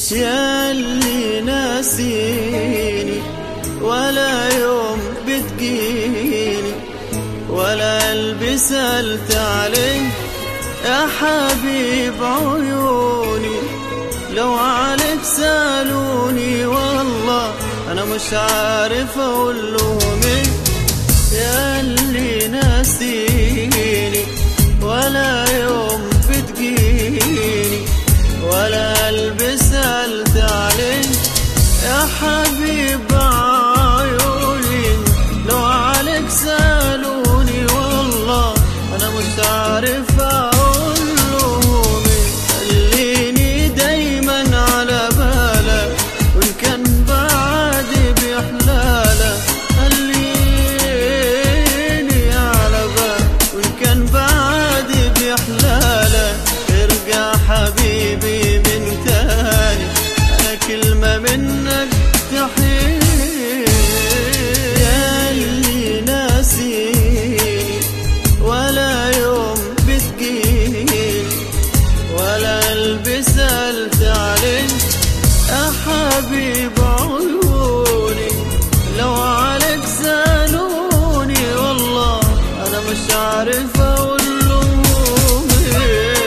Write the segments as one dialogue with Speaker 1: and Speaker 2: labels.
Speaker 1: يا اللي ناسيني ولا يوم بتجيني ولا قلبي سألت عليك يا حبيب عيوني. لو عليك سألوني والله أنا مش عارف أقول لهم إيه. يا اللي ناسيني ولا يوم بتجيني ولا قلبي سألت عليك يا حبيب عيوني. لو عليك سألوني والله أنا مش عارف أقول لهم إيه. خليني دايما على بالك وإن كان بعدي بإحلالك. خليني على بالك وإن كان بعدي بإحلالك. ارجع حبيبي من تاني أنا كلمة منك تحيل. يا اللي ناسيني ولا يوم بتجيني ولا قلبي سألت عليك يا حبيب عيوني. لو عليك سألوني والله أنا مش عارف أقول لهم إيه.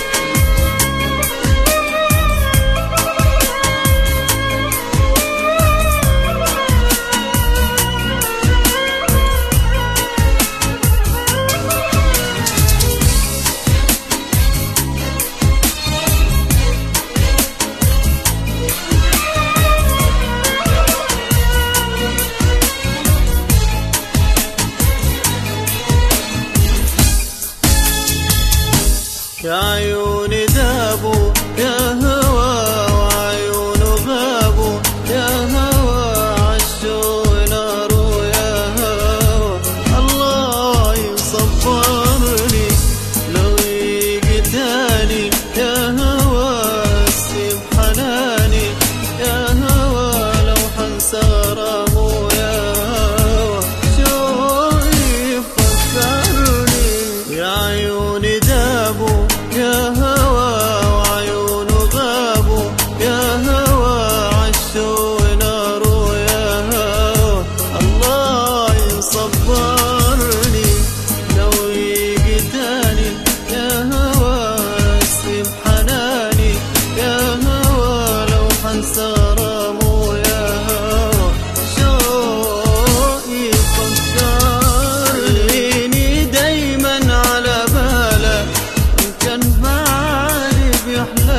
Speaker 1: يا عيوني ذابوا يا هوا وعيونه غابوا يا هوا عالشوق ناروا يا هوا. الله يصبرني لو يجي تاني يا هوا اسيب حناني يا هوا. لو حنسى غرامه يا هوا شوق يفكرني. يا عيوني ذابوا يا هوا وعيونه غابوا يا هوا عالشوق ناروا يا هوا. الله يصبرني لو يجي تاني يا هوا اسيب حناني يا هوا. لو حنسى غرامه يا هوا شوق يفكرني. خليني دايما على بالك كان بعدي بيحلى